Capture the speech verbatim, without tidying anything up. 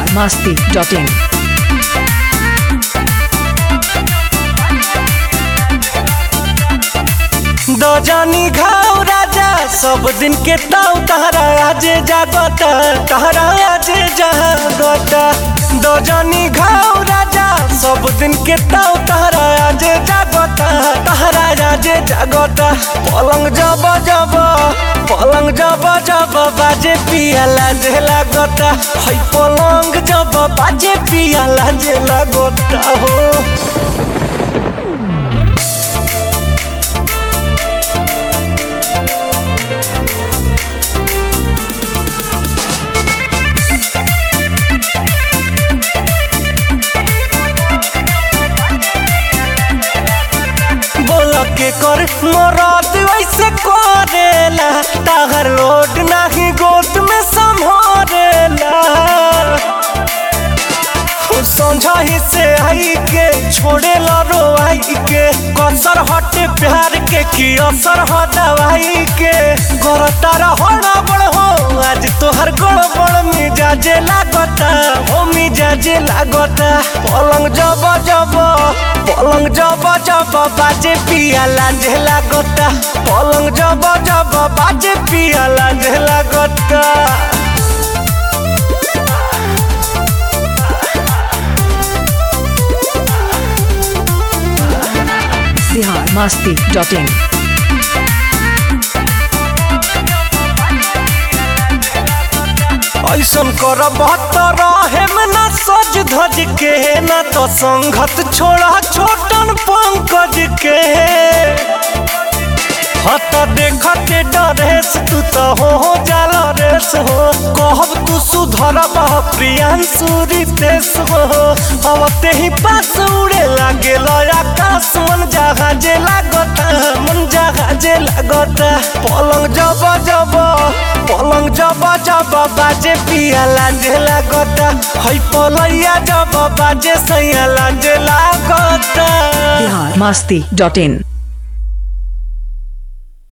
masti dot in. दो जानी घाव राजा सब दिन के ताव तहरा आजे जागता तहरा आजे जागता दो जानी घाव राजा सब दिन के ताव तहरा आजे जागता तहरा आजे जागता पलंग जब जब पलंग जब जब बाजे पिया लाजे लागता है पलंग जब बाजे पिया लाजे लागता हो के कर मरद वैसे करेला ताहर लोड नहीं गोद में संभारेला समझाही से आई के छोड़े लो आई के कसर हटे प्यार के की असर हो दवाई के गोर तारा होना बड़ हो आज तोहर गड़बड़ मिजाजे लागता हो मिजाजे लागता पलंग जब जब पलंग जब जब बाजे पिया लाजे लागता पलंग जब जब बाजे पिया लाजे लागता Bihar masti dot in. ऐसन कर बहत्तर में न सज धज के न तो संगत छोड़ा छोटन पंकज के हत देखते डरेस तू तो हो जाला रेस हो कहब तू सुधर बह प्रियांशु रितेश हो अब ते ही पास उड़े लागे आकाश मन जहाजे लागता मन जहाजे लागता पलंग जब जब पलंग जब जब बाजे पिया लाजे लागता है पलैया जब बाजे सैया लाजे लागता Bihar masti dot in.